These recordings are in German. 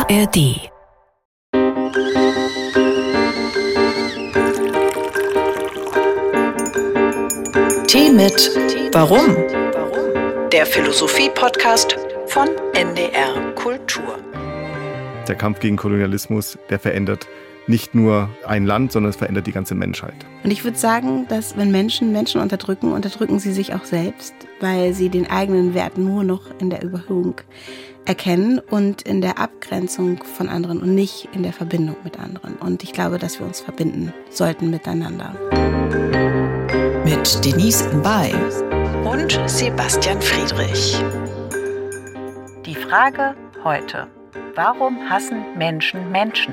ARD. Tee mit Warum? Der Philosophie-Podcast von NDR Kultur. Der Kampf gegen Kolonialismus, der verändert nicht nur ein Land, sondern es verändert die ganze Menschheit. Und ich würde sagen, dass wenn Menschen unterdrücken, unterdrücken sie sich auch selbst, weil sie den eigenen Wert nur noch in der Überhöhung erkennen und in der Abgrenzung von anderen und nicht in der Verbindung mit anderen. Und ich glaube, dass wir uns verbinden sollten miteinander. Mit Denise Mbay und Sebastian Friedrich. Die Frage heute: Warum hassen Menschen Menschen?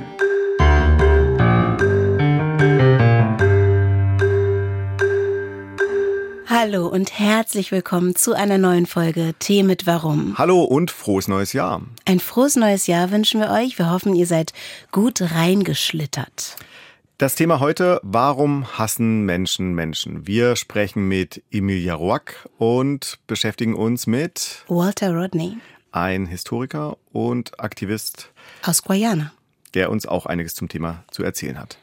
Hallo und herzlich willkommen zu einer neuen Folge Tee mit Warum. Hallo und frohes neues Jahr. Ein frohes neues Jahr wünschen wir euch. Wir hoffen, ihr seid gut reingeschlittert. Das Thema heute: Warum hassen Menschen Menschen? Wir sprechen mit Emilia Roark und beschäftigen uns mit Walter Rodney, ein Historiker und Aktivist aus Guyana, der uns auch einiges zum Thema zu erzählen hat.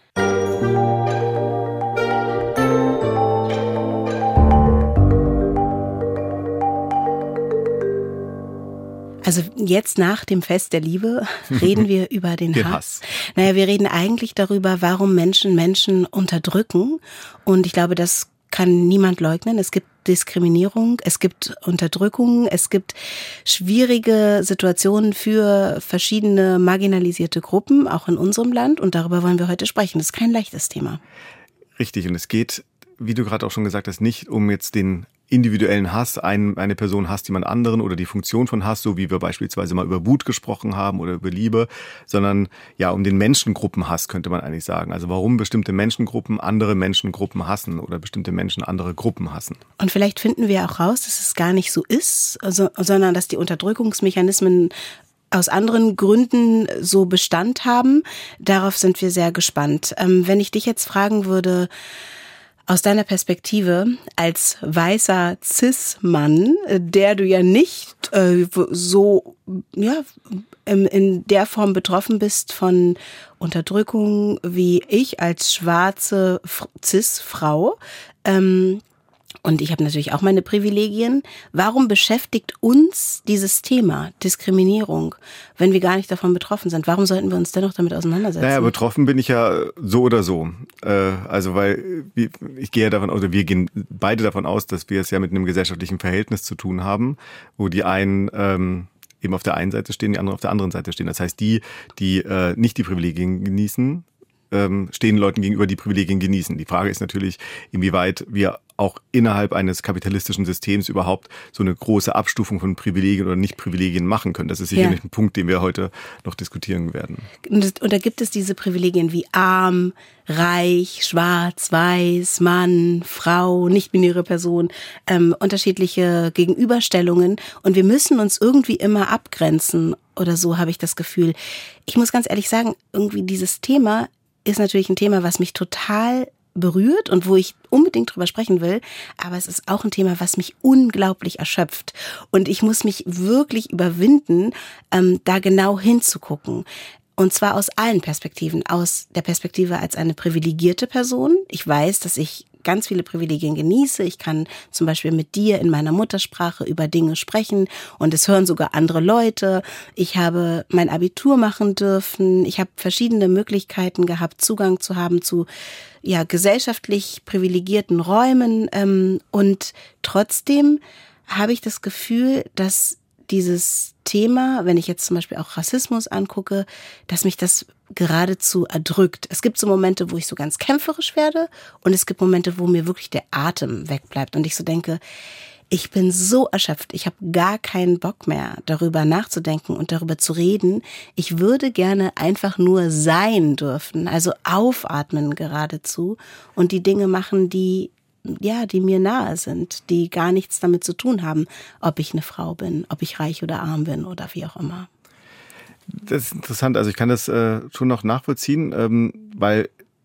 Also jetzt nach dem Fest der Liebe reden wir über den Hass. Naja, wir reden eigentlich darüber, warum Menschen Menschen unterdrücken. Und ich glaube, das kann niemand leugnen. Es gibt Diskriminierung, es gibt Unterdrückung, es gibt schwierige Situationen für verschiedene marginalisierte Gruppen, auch in unserem Land. Und darüber wollen wir heute sprechen. Das ist kein leichtes Thema. Richtig, und es geht, wie du gerade auch schon gesagt hast, nicht um jetzt den individuellen Hass, eine Person hasst jemand anderen oder die Funktion von Hass, so wie wir beispielsweise mal über Wut gesprochen haben oder über Liebe, sondern ja um den Menschengruppenhass, könnte man eigentlich sagen. Also warum bestimmte Menschengruppen andere Menschengruppen hassen oder bestimmte Menschen andere Gruppen hassen. Und vielleicht finden wir auch raus, dass es gar nicht so ist, sondern dass die Unterdrückungsmechanismen aus anderen Gründen so Bestand haben. Darauf sind wir sehr gespannt. Wenn ich dich jetzt fragen würde, aus deiner Perspektive als weißer Cis-Mann, der du ja nicht in der Form betroffen bist von Unterdrückung wie ich als schwarze Cis-Frau, und ich habe natürlich auch meine Privilegien. Warum beschäftigt uns dieses Thema Diskriminierung, wenn wir gar nicht davon betroffen sind? Warum sollten wir uns dennoch damit auseinandersetzen? Naja, betroffen bin ich ja so oder so. Weil ich gehe ja davon aus, wir gehen beide davon aus, dass wir es ja mit einem gesellschaftlichen Verhältnis zu tun haben, wo die einen eben auf der einen Seite stehen, die anderen auf der anderen Seite stehen. Das heißt, die nicht die Privilegien genießen, stehen Leuten gegenüber, die Privilegien genießen. Die Frage ist natürlich, inwieweit wir auch innerhalb eines kapitalistischen Systems überhaupt so eine große Abstufung von Privilegien oder Nicht-Privilegien machen können. Das ist sicherlich ein Punkt, den wir heute noch diskutieren werden. Und da gibt es diese Privilegien wie arm, reich, schwarz, weiß, Mann, Frau, nicht-binäre Person, unterschiedliche Gegenüberstellungen. Und wir müssen uns irgendwie immer abgrenzen oder so, habe ich das Gefühl. Ich muss ganz ehrlich sagen, irgendwie dieses Thema ist natürlich ein Thema, was mich total berührt und wo ich unbedingt drüber sprechen will, aber es ist auch ein Thema, was mich unglaublich erschöpft und ich muss mich wirklich überwinden, da genau hinzugucken. Und zwar aus allen Perspektiven. Aus der Perspektive als eine privilegierte Person. Ich weiß, dass ich ganz viele Privilegien genieße. Ich kann zum Beispiel mit dir in meiner Muttersprache über Dinge sprechen und es hören sogar andere Leute. Ich habe mein Abitur machen dürfen. Ich habe verschiedene Möglichkeiten gehabt, Zugang zu haben zu gesellschaftlich privilegierten Räumen. Und trotzdem habe ich das Gefühl, dass dieses Thema, wenn ich jetzt zum Beispiel auch Rassismus angucke, dass mich das geradezu erdrückt. Es gibt so Momente, wo ich so ganz kämpferisch werde und es gibt Momente, wo mir wirklich der Atem wegbleibt und ich so denke, ich bin so erschöpft, ich habe gar keinen Bock mehr, darüber nachzudenken und darüber zu reden. Ich würde gerne einfach nur sein dürfen, also aufatmen geradezu und die Dinge machen, die mir nahe sind, die gar nichts damit zu tun haben, ob ich eine Frau bin, ob ich reich oder arm bin oder wie auch immer. Das ist interessant, also ich kann das schon noch nachvollziehen, weil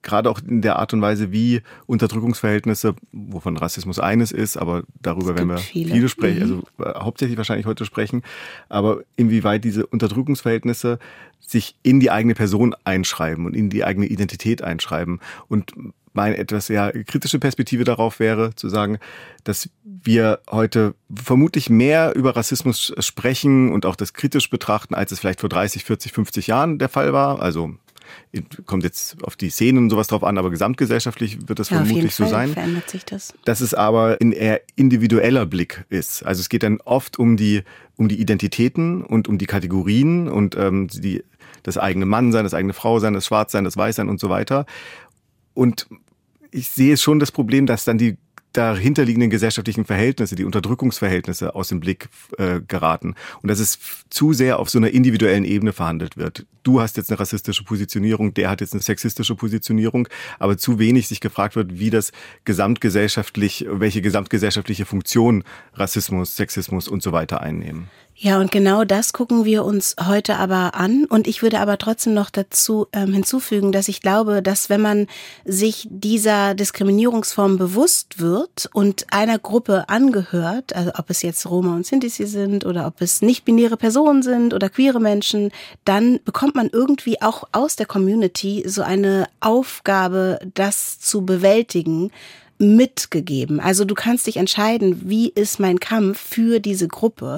gerade auch in der Art und Weise, wie Unterdrückungsverhältnisse, wovon Rassismus eines ist, aber darüber werden wir viele sprechen, also hauptsächlich wahrscheinlich heute sprechen, aber inwieweit diese Unterdrückungsverhältnisse sich in die eigene Person einschreiben und in die eigene Identität einschreiben. Und meine etwas sehr kritische Perspektive darauf wäre, zu sagen, dass wir heute vermutlich mehr über Rassismus sprechen und auch das kritisch betrachten, als es vielleicht vor 30, 40, 50 Jahren der Fall war. Also kommt jetzt auf die Szenen und sowas drauf an, aber gesamtgesellschaftlich wird das vermutlich so sein. Verändert sich das. Dass es aber ein eher individueller Blick ist. Also es geht dann oft um die Identitäten und um die Kategorien und das eigene Mannsein, das eigene Frausein, das Schwarzsein, das Weißsein und so weiter. Und ich sehe schon das Problem, dass dann die dahinterliegenden gesellschaftlichen Verhältnisse, die Unterdrückungsverhältnisse aus dem Blick geraten. Und dass es zu sehr auf so einer individuellen Ebene verhandelt wird. Du hast jetzt eine rassistische Positionierung, der hat jetzt eine sexistische Positionierung, aber zu wenig sich gefragt wird, wie das welche gesamtgesellschaftliche Funktion Rassismus, Sexismus und so weiter einnehmen. Ja, und genau das gucken wir uns heute aber an. Und ich würde aber trotzdem noch dazu hinzufügen, dass ich glaube, dass wenn man sich dieser Diskriminierungsform bewusst wird und einer Gruppe angehört, also ob es jetzt Roma und Sinti sind oder ob es nicht-binäre Personen sind oder queere Menschen, dann bekommt man irgendwie auch aus der Community so eine Aufgabe, das zu bewältigen, mitgegeben. Also du kannst dich entscheiden, wie ist mein Kampf für diese Gruppe?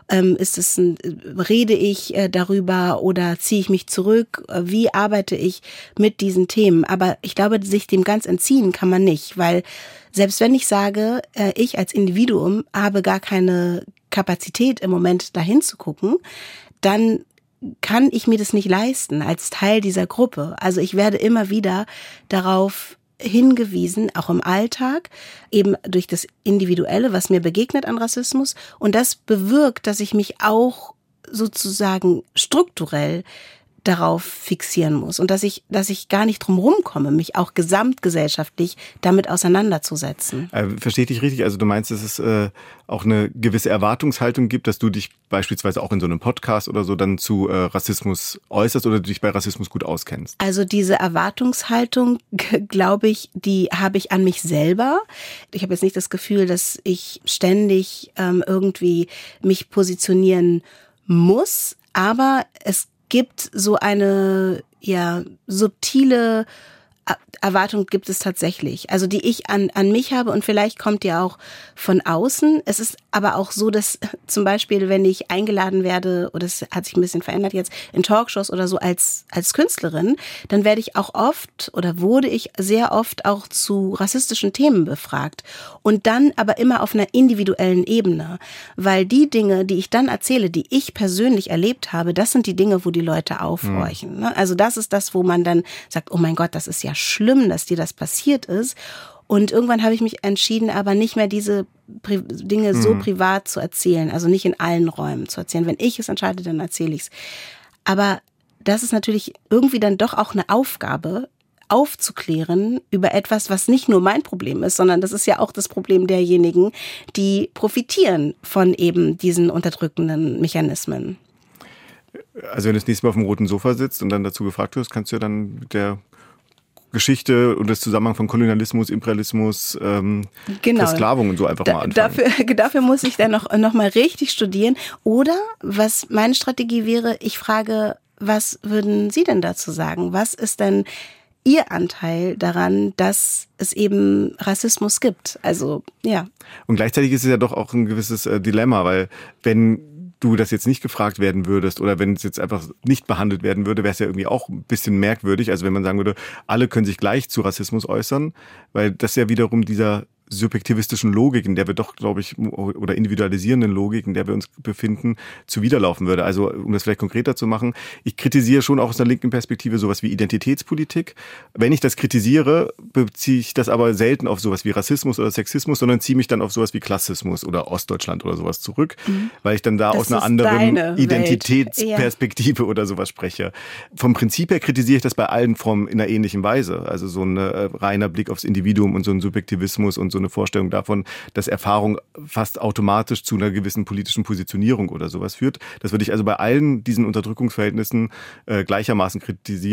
Rede ich darüber oder ziehe ich mich zurück? Wie arbeite ich mit diesen Themen? Aber ich glaube, sich dem ganz entziehen kann man nicht, weil selbst wenn ich sage, ich als Individuum habe gar keine Kapazität im Moment dahin zu gucken, dann kann ich mir das nicht leisten als Teil dieser Gruppe. Also ich werde immer wieder darauf hingewiesen, auch im Alltag, eben durch das Individuelle, was mir begegnet an Rassismus. Und das bewirkt, dass ich mich auch sozusagen strukturell darauf fixieren muss und dass ich gar nicht drum rumkomme, mich auch gesamtgesellschaftlich damit auseinanderzusetzen. Verstehe ich dich richtig? Also du meinst, dass es auch eine gewisse Erwartungshaltung gibt, dass du dich beispielsweise auch in so einem Podcast oder so dann zu Rassismus äußerst oder du dich bei Rassismus gut auskennst? Also diese Erwartungshaltung, glaube ich, die habe ich an mich selber. Ich habe jetzt nicht das Gefühl, dass ich ständig irgendwie mich positionieren muss, aber es gibt so eine subtile Erwartung gibt es tatsächlich, also die ich an mich habe und vielleicht kommt die auch von außen. Es ist aber auch so, dass zum Beispiel, wenn ich eingeladen werde, oder es hat sich ein bisschen verändert jetzt, in Talkshows oder so als Künstlerin, dann werde ich auch wurde ich sehr oft auch zu rassistischen Themen befragt und dann aber immer auf einer individuellen Ebene, weil die Dinge, die ich dann erzähle, die ich persönlich erlebt habe, das sind die Dinge, wo die Leute aufhorchen. Ne? Also das ist das, wo man dann sagt, oh mein Gott, das ist ja schlimm, dass dir das passiert ist. Und irgendwann habe ich mich entschieden, aber nicht mehr diese Dinge so privat zu erzählen, also nicht in allen Räumen zu erzählen. Wenn ich es entscheide, dann erzähle ich es. Aber das ist natürlich irgendwie dann doch auch eine Aufgabe, aufzuklären über etwas, was nicht nur mein Problem ist, sondern das ist ja auch das Problem derjenigen, die profitieren von eben diesen unterdrückenden Mechanismen. Also wenn du das nächste Mal auf dem roten Sofa sitzt und dann dazu gefragt wirst, kannst du ja dann mit der Geschichte und das Zusammenhang von Kolonialismus, Imperialismus, Versklavung und so einfach mal anfangen. Dafür muss ich dann noch mal richtig studieren. Oder was meine Strategie wäre, ich frage, was würden Sie denn dazu sagen? Was ist denn Ihr Anteil daran, dass es eben Rassismus gibt? Also, ja. Und gleichzeitig ist es ja doch auch ein gewisses Dilemma, weil wenn du das jetzt nicht gefragt werden würdest oder wenn es jetzt einfach nicht behandelt werden würde, wäre es ja irgendwie auch ein bisschen merkwürdig. Also wenn man sagen würde, alle können sich gleich zu Rassismus äußern, weil das ja wiederum dieser subjektivistischen Logik, in der wir doch, glaube ich, oder individualisierenden Logik, in der wir uns befinden, zuwiderlaufen würde. Also, um das vielleicht konkreter zu machen, ich kritisiere schon auch aus einer linken Perspektive sowas wie Identitätspolitik. Wenn ich das kritisiere, beziehe ich das aber selten auf sowas wie Rassismus oder Sexismus, sondern ziehe mich dann auf sowas wie Klassismus oder Ostdeutschland oder sowas zurück, weil ich dann da aus einer anderen Identitätsperspektive oder sowas spreche. Vom Prinzip her kritisiere ich das bei allen Formen in einer ähnlichen Weise. Also so ein reiner Blick aufs Individuum und so ein Subjektivismus und so eine Vorstellung davon, dass Erfahrung fast automatisch zu einer gewissen politischen Positionierung oder sowas führt. Das würde ich also bei allen diesen Unterdrückungsverhältnissen gleichermaßen kritisieren.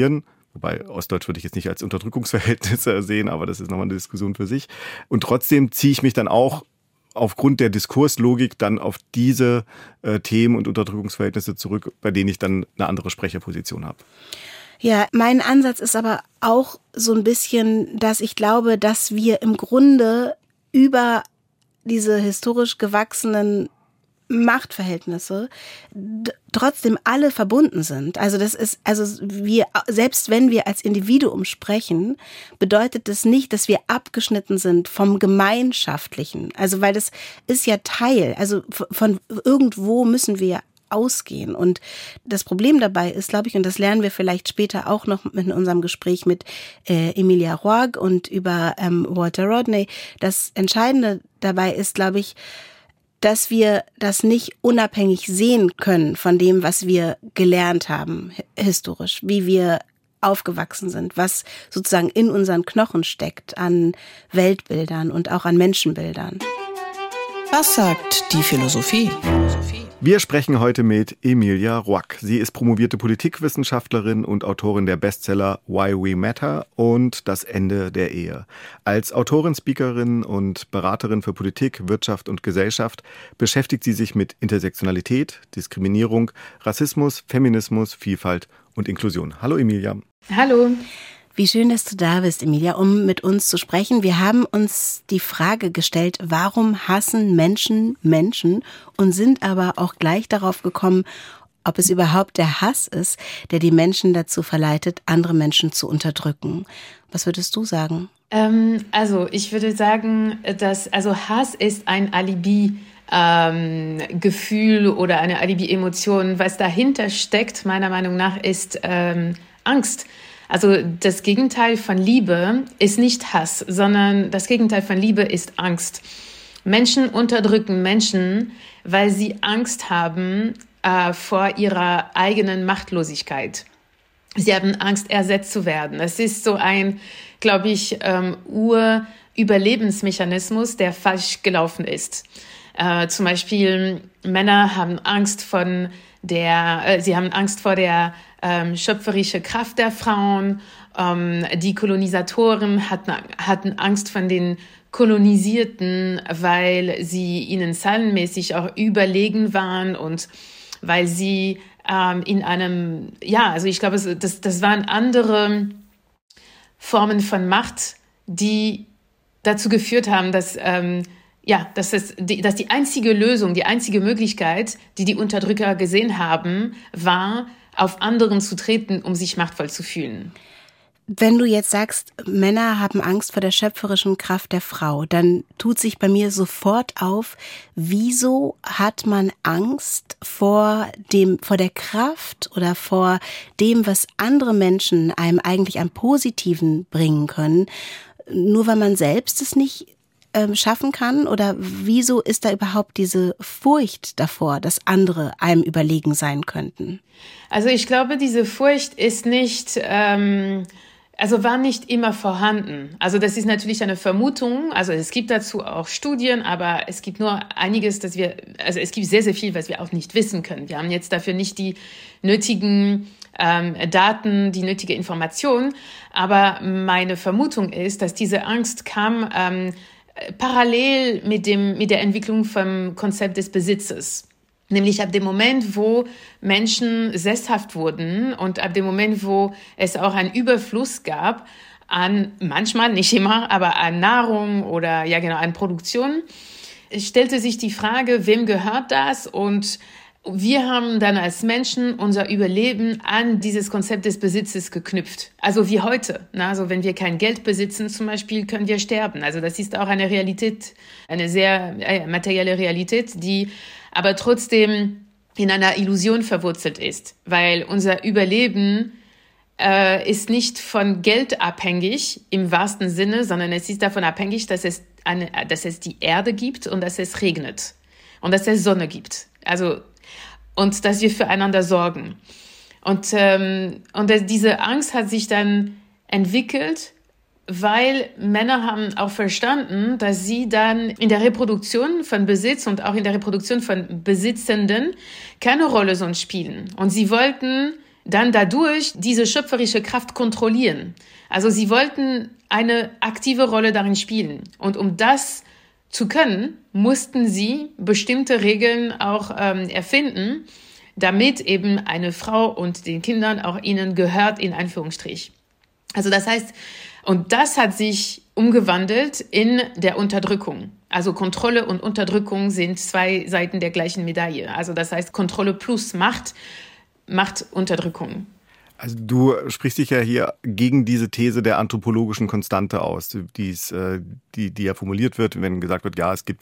Wobei Ostdeutsch würde ich jetzt nicht als Unterdrückungsverhältnisse sehen, aber das ist nochmal eine Diskussion für sich. Und trotzdem ziehe ich mich dann auch aufgrund der Diskurslogik dann auf diese Themen und Unterdrückungsverhältnisse zurück, bei denen ich dann eine andere Sprecherposition habe. Ja, mein Ansatz ist aber auch so ein bisschen, dass ich glaube, dass wir im Grunde über diese historisch gewachsenen Machtverhältnisse trotzdem alle verbunden sind. Also das ist, wir, selbst wenn wir als Individuum sprechen, bedeutet das nicht, dass wir abgeschnitten sind vom Gemeinschaftlichen. Also weil das ist ja Teil, also von irgendwo müssen wir ausgehen. Und das Problem dabei ist, glaube ich, und das lernen wir vielleicht später auch noch in unserem Gespräch mit Emilia Roark und über Walter Rodney, das Entscheidende dabei ist, glaube ich, dass wir das nicht unabhängig sehen können von dem, was wir gelernt haben, historisch, wie wir aufgewachsen sind, was sozusagen in unseren Knochen steckt an Weltbildern und auch an Menschenbildern. Was sagt die Philosophie? Wir sprechen heute mit Emilia Roark. Sie ist promovierte Politikwissenschaftlerin und Autorin der Bestseller Why We Matter und Das Ende der Ehe. Als Autorin, Speakerin und Beraterin für Politik, Wirtschaft und Gesellschaft beschäftigt sie sich mit Intersektionalität, Diskriminierung, Rassismus, Feminismus, Vielfalt und Inklusion. Hallo Emilia. Hallo. Wie schön, dass du da bist, Emilia, um mit uns zu sprechen. Wir haben uns die Frage gestellt, warum hassen Menschen Menschen und sind aber auch gleich darauf gekommen, ob es überhaupt der Hass ist, der die Menschen dazu verleitet, andere Menschen zu unterdrücken. Was würdest du sagen? Ich würde sagen, dass Hass ist ein Alibi-Gefühl oder eine Alibi-Emotion. Was dahinter steckt, meiner Meinung nach, ist Angst. Also das Gegenteil von Liebe ist nicht Hass, sondern das Gegenteil von Liebe ist Angst. Menschen unterdrücken Menschen, weil sie Angst haben vor ihrer eigenen Machtlosigkeit. Sie haben Angst, ersetzt zu werden. Es ist so ein, glaube ich, Urüberlebensmechanismus, der falsch gelaufen ist. Zum Beispiel Männer haben Angst vor der schöpferischen Kraft der Frauen. Die Kolonisatoren hatten Angst von den Kolonisierten, weil sie ihnen zahlenmäßig auch überlegen waren und weil sie in einem, ich glaube, das waren andere Formen von Macht, die dazu geführt haben, dass die einzige Lösung, die einzige Möglichkeit, die Unterdrücker gesehen haben, war, auf anderen zu treten, um sich machtvoll zu fühlen. Wenn du jetzt sagst, Männer haben Angst vor der schöpferischen Kraft der Frau, dann tut sich bei mir sofort auf, wieso hat man Angst vor der Kraft oder vor dem, was andere Menschen einem eigentlich am Positiven bringen können, nur weil man selbst es nicht schaffen kann? Oder wieso ist da überhaupt diese Furcht davor, dass andere einem überlegen sein könnten? Also ich glaube, diese Furcht ist war nicht immer vorhanden. Also das ist natürlich eine Vermutung. Also es gibt dazu auch Studien, aber es gibt nur einiges, es gibt sehr, sehr viel, was wir auch nicht wissen können. Wir haben jetzt dafür nicht die nötigen Daten, die nötige Information. Aber meine Vermutung ist, dass diese Angst kam parallel mit der Entwicklung vom Konzept des Besitzes. Nämlich ab dem Moment, wo Menschen sesshaft wurden und ab dem Moment, wo es auch einen Überfluss gab an, manchmal, nicht immer, aber an Nahrung oder an Produktion, stellte sich die Frage, wem gehört das? Und wir haben dann als Menschen unser Überleben an dieses Konzept des Besitzes geknüpft. Also wie heute. Also wenn wir kein Geld besitzen zum Beispiel, können wir sterben. Also das ist auch eine Realität, eine sehr materielle Realität, die aber trotzdem in einer Illusion verwurzelt ist. Weil unser Überleben ist nicht von Geld abhängig im wahrsten Sinne, sondern es ist davon abhängig, dass es die Erde gibt und dass es regnet und dass es Sonne gibt. Und dass wir füreinander sorgen. Und diese Angst hat sich dann entwickelt, weil Männer haben auch verstanden, dass sie dann in der Reproduktion von Besitz und auch in der Reproduktion von Besitzenden keine Rolle sonst spielen. Und sie wollten dann dadurch diese schöpferische Kraft kontrollieren. Also sie wollten eine aktive Rolle darin spielen. Und um das zu können, mussten sie bestimmte Regeln auch erfinden, damit eben eine Frau und den Kindern auch ihnen gehört, in Anführungsstrich. Also das heißt, und das hat sich umgewandelt in der Unterdrückung. Also Kontrolle und Unterdrückung sind zwei Seiten der gleichen Medaille. Also das heißt, Kontrolle plus Macht macht Unterdrückung. Also du sprichst dich ja hier gegen diese These der anthropologischen Konstante aus, die ja formuliert wird, wenn gesagt wird, ja, es gibt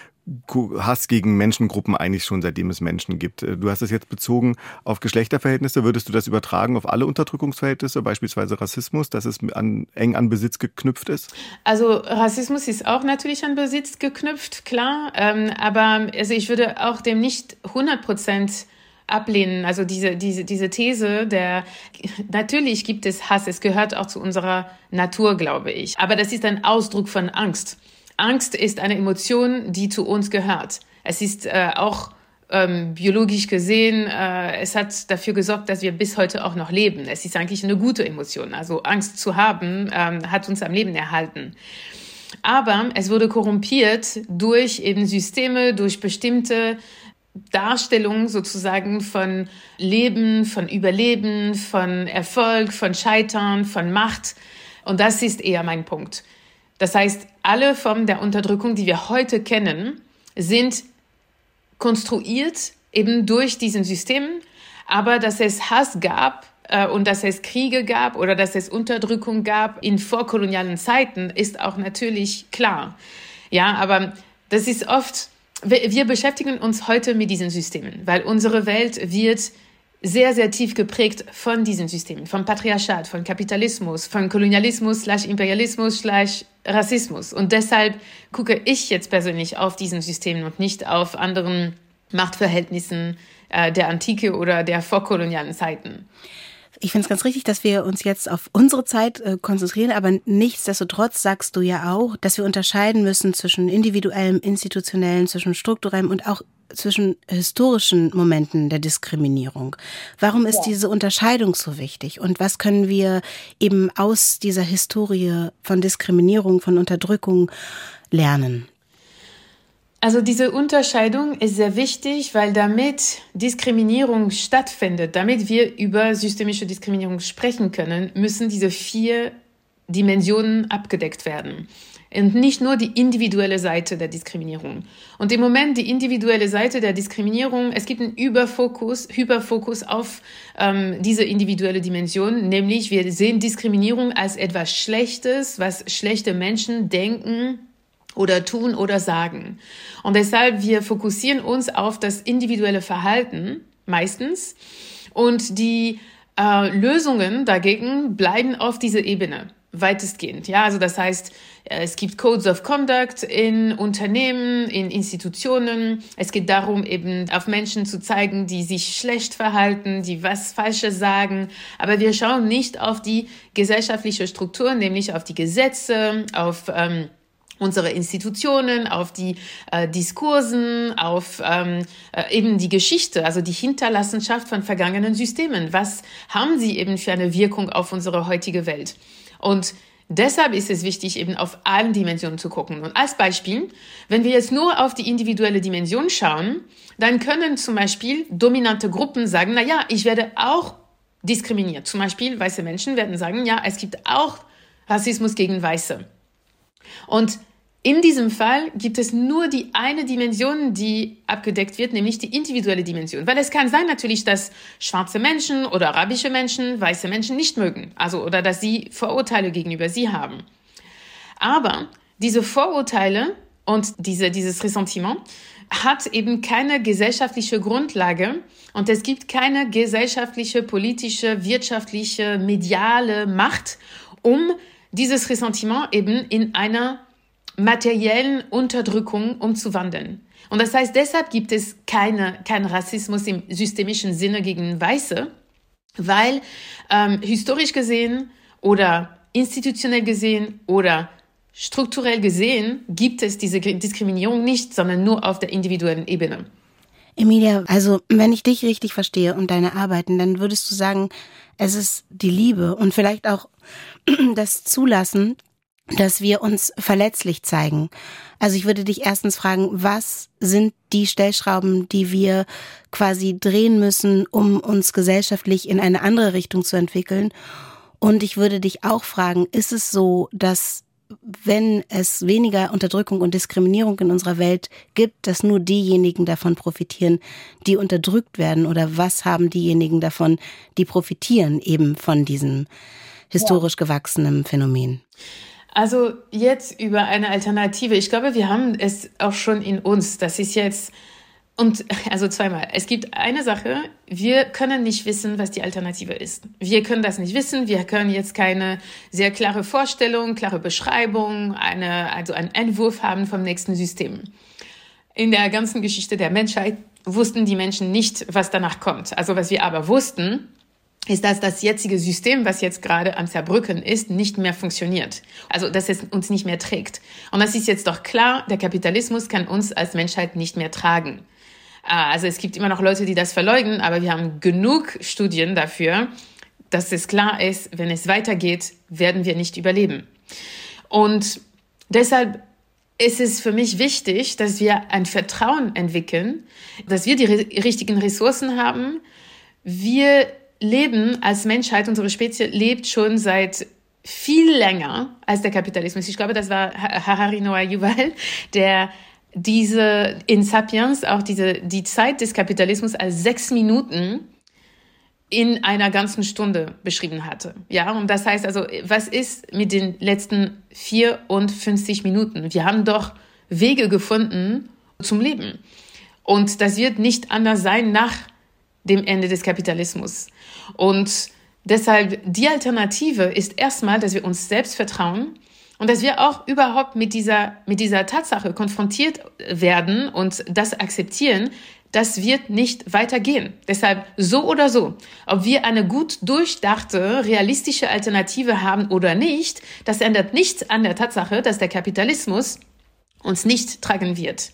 Hass gegen Menschengruppen eigentlich schon seitdem es Menschen gibt. Du hast es jetzt bezogen auf Geschlechterverhältnisse. Würdest du das übertragen auf alle Unterdrückungsverhältnisse, beispielsweise Rassismus, dass es eng an Besitz geknüpft ist? Also Rassismus ist auch natürlich an Besitz geknüpft, klar. Aber also ich würde auch dem nicht 100% ablehnen. Also diese These natürlich gibt es Hass. Es gehört auch zu unserer Natur, glaube ich. Aber das ist ein Ausdruck von Angst. Angst ist eine Emotion, die zu uns gehört. Es ist auch biologisch gesehen, es hat dafür gesorgt, dass wir bis heute auch noch leben. Es ist eigentlich eine gute Emotion. Also Angst zu haben, hat uns am Leben erhalten. Aber es wurde korrumpiert durch eben Systeme, durch bestimmte Darstellungen sozusagen von Leben, von Überleben, von Erfolg, von Scheitern, von Macht. Und das ist eher mein Punkt. Das heißt, alle Formen der Unterdrückung, die wir heute kennen, sind konstruiert eben durch diesen System. Aber dass es Hass gab und dass es Kriege gab oder dass es Unterdrückung gab in vorkolonialen Zeiten, ist auch natürlich klar. Ja, aber das ist oft, wir beschäftigen uns heute mit diesen Systemen, weil unsere Welt wird sehr, sehr tief geprägt von diesen Systemen, vom Patriarchat, von Kapitalismus, von Kolonialismus /Imperialismus /Rassismus. Und deshalb gucke ich jetzt persönlich auf diesen Systemen und nicht auf anderen Machtverhältnissen der Antike oder der vorkolonialen Zeiten. Ich finde es ganz richtig, dass wir uns jetzt auf unsere Zeit konzentrieren, aber nichtsdestotrotz sagst du ja auch, dass wir unterscheiden müssen zwischen individuellem, institutionellem, zwischen strukturellem und auch zwischen historischen Momenten der Diskriminierung. Warum ist diese Unterscheidung so wichtig? Und was können wir eben aus dieser Historie von Diskriminierung, von Unterdrückung lernen? Also diese Unterscheidung ist sehr wichtig, weil damit Diskriminierung stattfindet, damit wir über systemische Diskriminierung sprechen können, müssen diese 4 Dimensionen abgedeckt werden. Und nicht nur die individuelle Seite der Diskriminierung. Und im Moment die individuelle Seite der Diskriminierung, es gibt einen Hyperfokus auf diese individuelle Dimension, nämlich wir sehen Diskriminierung als etwas Schlechtes, was schlechte Menschen denken oder tun oder sagen. Und deshalb, wir fokussieren uns auf das individuelle Verhalten meistens und die Lösungen dagegen bleiben auf dieser Ebene. Weitestgehend, ja, also das heißt, es gibt Codes of Conduct in Unternehmen, in Institutionen. Es geht darum, eben auf Menschen zu zeigen, die sich schlecht verhalten, die was Falsches sagen. Aber wir schauen nicht auf die gesellschaftliche Struktur, nämlich auf die Gesetze, auf unsere Institutionen, auf die Diskursen, auf eben die Geschichte, also die Hinterlassenschaft von vergangenen Systemen. Was haben sie eben für eine Wirkung auf unsere heutige Welt? Und deshalb ist es wichtig, eben auf allen Dimensionen zu gucken. Und als Beispiel, wenn wir jetzt nur auf die individuelle Dimension schauen, dann können zum Beispiel dominante Gruppen sagen, na ja, ich werde auch diskriminiert. Zum Beispiel weiße Menschen werden sagen, ja, es gibt auch Rassismus gegen Weiße. Und in diesem Fall gibt es nur die eine Dimension, die abgedeckt wird, nämlich die individuelle Dimension. Weil es kann sein natürlich, dass schwarze Menschen oder arabische Menschen weiße Menschen nicht mögen. Also, oder dass sie Vorurteile gegenüber sie haben. Aber diese Vorurteile und dieses Ressentiment hat eben keine gesellschaftliche Grundlage und es gibt keine gesellschaftliche, politische, wirtschaftliche, mediale Macht, um dieses Ressentiment eben in einer materiellen Unterdrückung umzuwandeln. Und das heißt, deshalb gibt es keinen Rassismus im systemischen Sinne gegen Weiße, weil historisch gesehen oder institutionell gesehen oder strukturell gesehen gibt es diese Diskriminierung nicht, sondern nur auf der individuellen Ebene. Emilia, also wenn ich dich richtig verstehe und deine Arbeiten, dann würdest du sagen, es ist die Liebe und vielleicht auch das Zulassen, dass wir uns verletzlich zeigen. Also ich würde dich erstens fragen, was sind die Stellschrauben, die wir quasi drehen müssen, um uns gesellschaftlich in eine andere Richtung zu entwickeln? Und ich würde dich auch fragen, ist es so, dass wenn es weniger Unterdrückung und Diskriminierung in unserer Welt gibt, dass nur diejenigen davon profitieren, die unterdrückt werden? Oder was haben diejenigen davon, die profitieren eben von diesem historisch gewachsenen Phänomen? Also jetzt über eine Alternative. Ich glaube, wir haben es auch schon in uns. Das ist jetzt, und also zweimal. Es gibt eine Sache, wir können nicht wissen, was die Alternative ist. Wir können das nicht wissen. Wir können jetzt keine sehr klare Vorstellung, klare Beschreibung, also einen Entwurf haben vom nächsten System. In der ganzen Geschichte der Menschheit wussten die Menschen nicht, was danach kommt. Also was wir aber wussten, ist, dass das jetzige System, was jetzt gerade am Zerbrücken ist, nicht mehr funktioniert. Also, dass es uns nicht mehr trägt. Und das ist jetzt doch klar, der Kapitalismus kann uns als Menschheit nicht mehr tragen. Also, es gibt immer noch Leute, die das verleugnen, aber wir haben genug Studien dafür, dass es klar ist, wenn es weitergeht, werden wir nicht überleben. Und deshalb ist es für mich wichtig, dass wir ein Vertrauen entwickeln, dass wir die richtigen Ressourcen haben. Wir leben als Menschheit, unsere Spezies lebt schon seit viel länger als der Kapitalismus. Ich glaube, das war Harari Noah Yuval, der diese in Sapiens auch die Zeit des Kapitalismus als 6 Minuten in einer ganzen Stunde beschrieben hatte. Ja, und das heißt also, was ist mit den letzten 54 Minuten? Wir haben doch Wege gefunden zum Leben. Und das wird nicht anders sein nach dem Ende des Kapitalismus. Und deshalb die Alternative ist erstmal, dass wir uns selbst vertrauen und dass wir auch überhaupt mit dieser Tatsache konfrontiert werden und das akzeptieren, das wird nicht weitergehen. Deshalb so oder so, ob wir eine gut durchdachte, realistische Alternative haben oder nicht, das ändert nichts an der Tatsache, dass der Kapitalismus uns nicht tragen wird.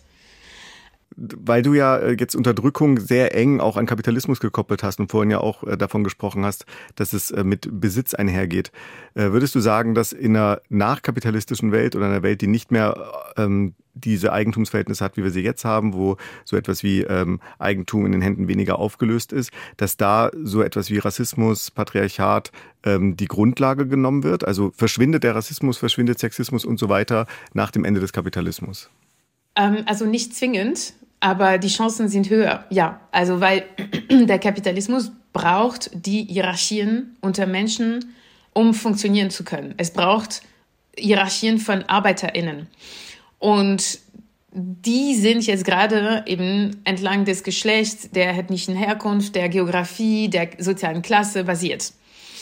Weil du ja jetzt Unterdrückung sehr eng auch an Kapitalismus gekoppelt hast und vorhin ja auch davon gesprochen hast, dass es mit Besitz einhergeht. Würdest du sagen, dass in einer nachkapitalistischen Welt oder einer Welt, die nicht mehr diese Eigentumsverhältnisse hat, wie wir sie jetzt haben, wo so etwas wie Eigentum in den Händen weniger aufgelöst ist, dass da so etwas wie Rassismus, Patriarchat die Grundlage genommen wird? Also verschwindet der Rassismus, verschwindet Sexismus und so weiter nach dem Ende des Kapitalismus? Also nicht zwingend, aber die Chancen sind höher. Ja, also weil der Kapitalismus braucht die Hierarchien unter Menschen, um funktionieren zu können. Es braucht Hierarchien von ArbeiterInnen. Und die sind jetzt gerade eben entlang des Geschlechts, der ethnischen Herkunft, der Geografie, der sozialen Klasse basiert.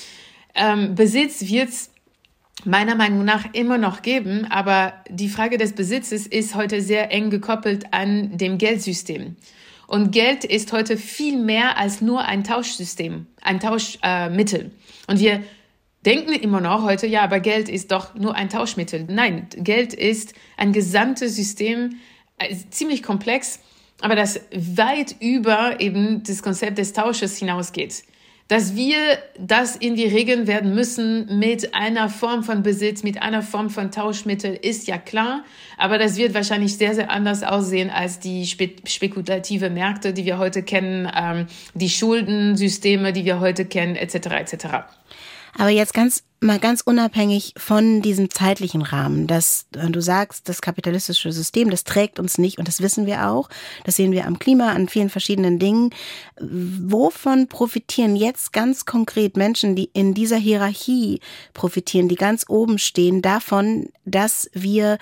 Besitz wird meiner Meinung nach immer noch geben, aber die Frage des Besitzes ist heute sehr eng gekoppelt an dem Geldsystem. Und Geld ist heute viel mehr als nur ein Tauschsystem, ein Tauschmittel. Und wir denken immer noch heute, ja, aber Geld ist doch nur ein Tauschmittel. Nein, Geld ist ein gesamtes System, ziemlich komplex, aber das weit über eben das Konzept des Tausches hinausgeht. Dass wir das irgendwie regeln werden müssen mit einer Form von Besitz, mit einer Form von Tauschmittel, ist ja klar. Aber das wird wahrscheinlich sehr, sehr anders aussehen als die spekulative Märkte, die wir heute kennen, die Schuldensysteme, die wir heute kennen, etc. etc. Aber jetzt ganz unabhängig von diesem zeitlichen Rahmen, dass du sagst, das kapitalistische System, das trägt uns nicht und das wissen wir auch, das sehen wir am Klima, an vielen verschiedenen Dingen. Wovon profitieren jetzt ganz konkret Menschen, die in dieser Hierarchie profitieren, die ganz oben stehen, davon, dass wir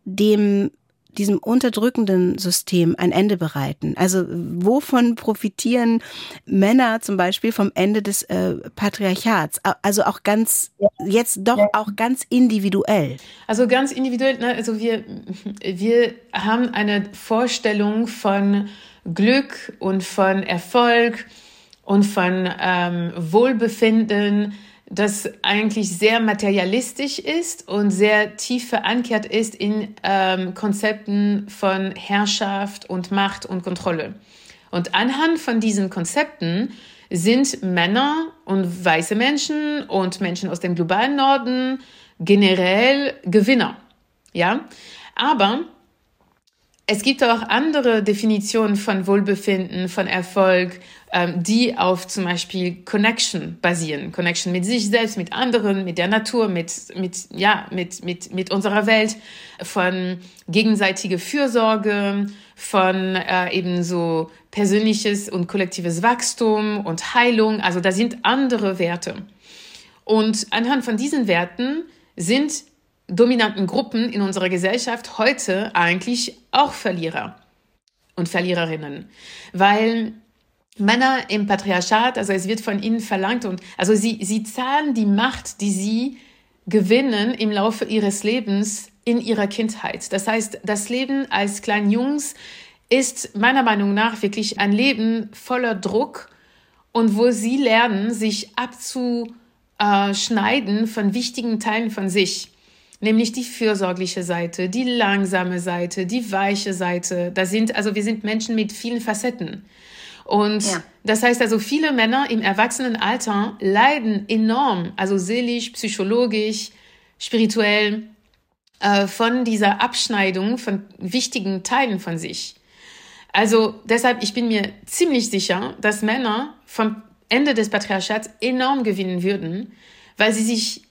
diesem unterdrückenden System ein Ende bereiten? Also wovon profitieren Männer zum Beispiel vom Ende des Patriarchats? Also auch auch ganz individuell. Also ganz individuell, ne? Also wir haben eine Vorstellung von Glück und von Erfolg und von Wohlbefinden, das eigentlich sehr materialistisch ist und sehr tief verankert ist in Konzepten von Herrschaft und Macht und Kontrolle. Und anhand von diesen Konzepten sind Männer und weiße Menschen und Menschen aus dem globalen Norden generell Gewinner. Ja, aber es gibt auch andere Definitionen von Wohlbefinden, von Erfolg, die auf zum Beispiel Connection basieren. Connection mit sich selbst, mit anderen, mit der Natur, mit unserer Welt, von gegenseitige Fürsorge, von eben so persönliches und kollektives Wachstum und Heilung. Also da sind andere Werte. Und anhand von diesen Werten sind dominanten Gruppen in unserer Gesellschaft heute eigentlich auch Verlierer und Verliererinnen, weil Männer im Patriarchat, also es wird von ihnen verlangt und also sie zahlen die Macht, die sie gewinnen im Laufe ihres Lebens in ihrer Kindheit. Das heißt, das Leben als kleinen Jungs ist meiner Meinung nach wirklich ein Leben voller Druck und wo sie lernen, sich abzuschneiden von wichtigen Teilen von sich. Nämlich die fürsorgliche Seite, die langsame Seite, die weiche Seite. Wir sind Menschen mit vielen Facetten. Und das heißt also, viele Männer im Erwachsenenalter leiden enorm, also seelisch, psychologisch, spirituell, von dieser Abschneidung von wichtigen Teilen von sich. Also deshalb, ich bin mir ziemlich sicher, dass Männer vom Ende des Patriarchats enorm gewinnen würden, weil sie sich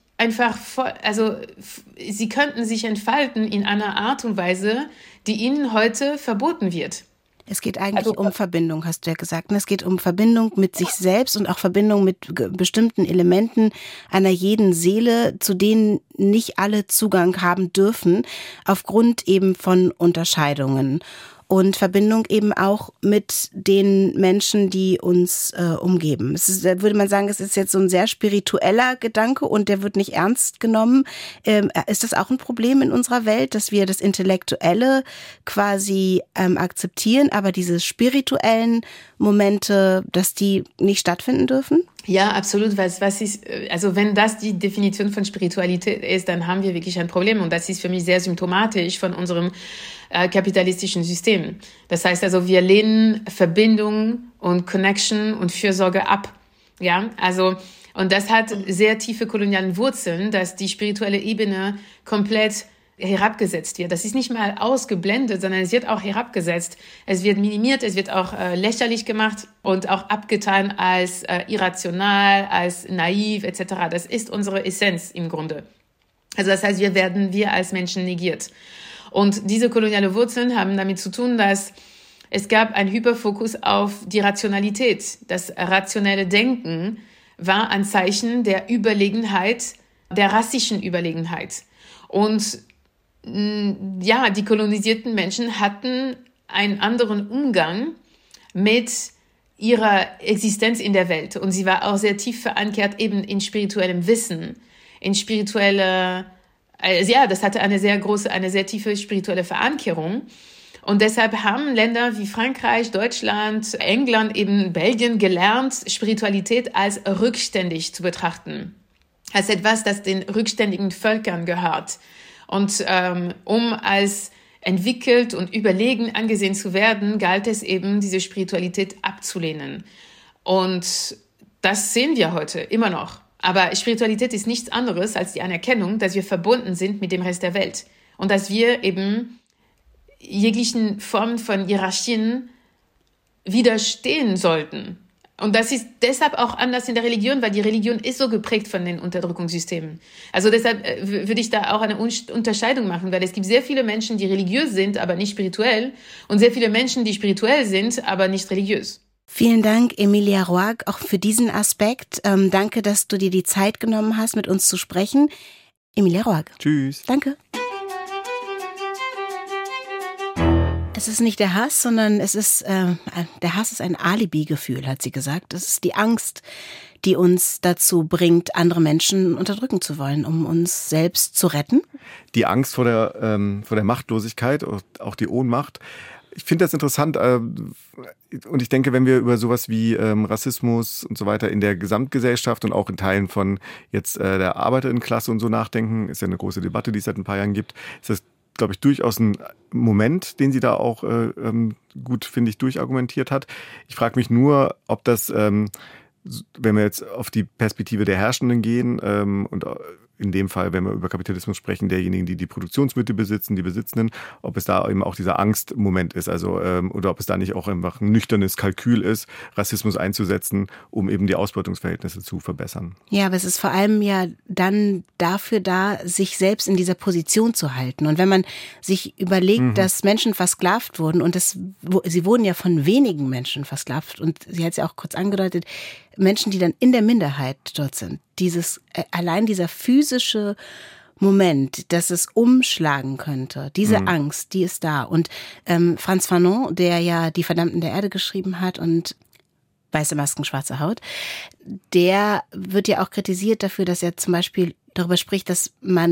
sie könnten sich entfalten in einer Art und Weise, die ihnen heute verboten wird. Es geht eigentlich um Verbindung, hast du ja gesagt. Es geht um Verbindung mit sich selbst und auch Verbindung mit bestimmten Elementen einer jeden Seele, zu denen nicht alle Zugang haben dürfen, aufgrund eben von Unterscheidungen. Und Verbindung eben auch mit den Menschen, die uns umgeben. Würde man sagen, es ist jetzt so ein sehr spiritueller Gedanke und der wird nicht ernst genommen. Ist das auch ein Problem in unserer Welt, dass wir das Intellektuelle quasi akzeptieren, aber diese spirituellen Momente, dass die nicht stattfinden dürfen? Ja, absolut. Wenn das die Definition von Spiritualität ist, dann haben wir wirklich ein Problem. Und das ist für mich sehr symptomatisch von unserem kapitalistischen System. Das heißt also, wir lehnen Verbindung und Connection und Fürsorge ab. Ja, also, und das hat sehr tiefe koloniale Wurzeln, dass die spirituelle Ebene komplett herabgesetzt wird. Das ist nicht mal ausgeblendet, sondern es wird auch herabgesetzt. Es wird minimiert, es wird auch lächerlich gemacht und auch abgetan als irrational, als naiv etc. Das ist unsere Essenz im Grunde. Also das heißt, wir als Menschen negiert. Und diese koloniale Wurzeln haben damit zu tun, dass es gab einen Hyperfokus auf die Rationalität. Das rationelle Denken war ein Zeichen der Überlegenheit, der rassischen Überlegenheit. Und die kolonisierten Menschen hatten einen anderen Umgang mit ihrer Existenz in der Welt. Und sie war auch sehr tief verankert eben in spirituellem Wissen, in spiritueller, das hatte eine sehr tiefe spirituelle Verankerung. Und deshalb haben Länder wie Frankreich, Deutschland, England, eben Belgien gelernt, Spiritualität als rückständig zu betrachten. Als etwas, das den rückständigen Völkern gehört. Und um als entwickelt und überlegen angesehen zu werden, galt es eben, diese Spiritualität abzulehnen. Und das sehen wir heute immer noch. Aber Spiritualität ist nichts anderes als die Anerkennung, dass wir verbunden sind mit dem Rest der Welt. Und dass wir eben jeglichen Formen von Hierarchien widerstehen sollten. Und das ist deshalb auch anders in der Religion, weil die Religion ist so geprägt von den Unterdrückungssystemen. Also deshalb würde ich da auch eine Unterscheidung machen, weil es gibt sehr viele Menschen, die religiös sind, aber nicht spirituell, und sehr viele Menschen, die spirituell sind, aber nicht religiös. Vielen Dank, Emilia Roark, auch für diesen Aspekt. Danke, dass du dir die Zeit genommen hast, mit uns zu sprechen. Emilia Roark. Tschüss. Danke. Es ist nicht der Hass, sondern der Hass ist ein Alibi-Gefühl, hat sie gesagt. Es ist die Angst, die uns dazu bringt, andere Menschen unterdrücken zu wollen, um uns selbst zu retten. Die Angst vor der Machtlosigkeit, auch die Ohnmacht. Ich finde das interessant und ich denke, wenn wir über sowas wie Rassismus und so weiter in der Gesamtgesellschaft und auch in Teilen von jetzt der Arbeiterinnenklasse und so nachdenken, ist ja eine große Debatte, die es seit ein paar Jahren gibt, ist das glaube ich, durchaus ein Moment, den sie da auch gut, finde ich, durchargumentiert hat. Ich frage mich nur, ob das, wenn wir jetzt auf die Perspektive der Herrschenden gehen und in dem Fall, wenn wir über Kapitalismus sprechen, derjenigen, die die Produktionsmittel besitzen, die Besitzenden, ob es da eben auch dieser Angstmoment ist, also oder ob es da nicht auch einfach ein nüchternes Kalkül ist, Rassismus einzusetzen, um eben die Ausbeutungsverhältnisse zu verbessern. Ja, aber es ist vor allem ja dann dafür da, sich selbst in dieser Position zu halten. Und wenn man sich überlegt, dass Menschen versklavt wurden und sie wurden ja von wenigen Menschen versklavt und sie hat es ja auch kurz angedeutet, Menschen, die dann in der Minderheit dort sind. Allein dieser physische Moment, dass es umschlagen könnte, diese Angst, die ist da. Und Frantz Fanon, der ja Die Verdammten der Erde geschrieben hat und Weiße Masken, schwarze Haut, der wird ja auch kritisiert dafür, dass er zum Beispiel darüber spricht, dass